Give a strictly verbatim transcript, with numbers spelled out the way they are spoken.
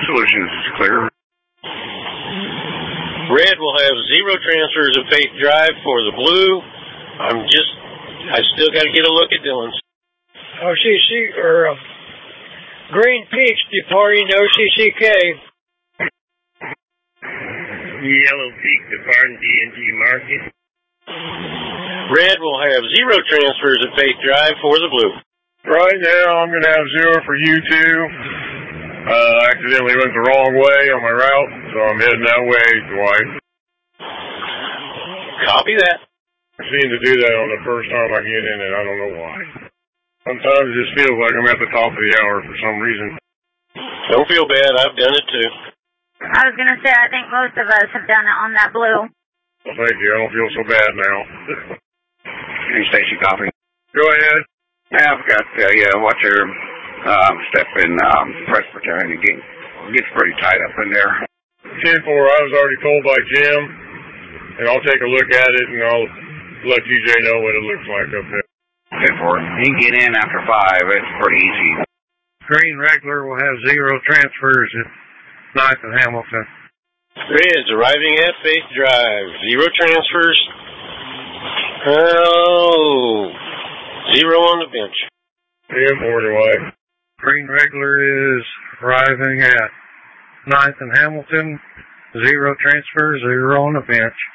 Solutions is clear. Red will have zero transfers of Faith Drive for the blue. I'm just, I still got to get a look at Dillon's. O C C, or uh, Green Peach departing O C C K. Yellow Peak departing D and G Market. Red will have zero transfers of Faith Drive for the blue. Right now, I'm going to have zero for U two. Uh, I accidentally went the wrong way on my route, so I'm heading that way twice. Copy that. I seem to do that on the first time I get in it. I don't know why. Sometimes it just feels like I'm at the top of the hour for some reason. Don't feel bad. I've done it too. I was going to say, I think most of us have done it on that blue. Well, thank you. I don't feel so bad now. Any station copy? Go ahead. Yeah, I've got, uh, yeah, watch your um, step in um, Presbyterian. It gets, it gets pretty tight up in there. ten four, I was already told by Jim, and I'll take a look at it, and I'll let T J know what it looks like up there. ten four, you can get in after five. It's pretty easy. Green Regular will have zero transfers at ninth and Hamilton. Red's arriving at Faith Drive. Zero transfers. Oh, zero on the bench. ten four to white. Green Regular is arriving at ninth and Hamilton. Zero transfers, zero on the bench.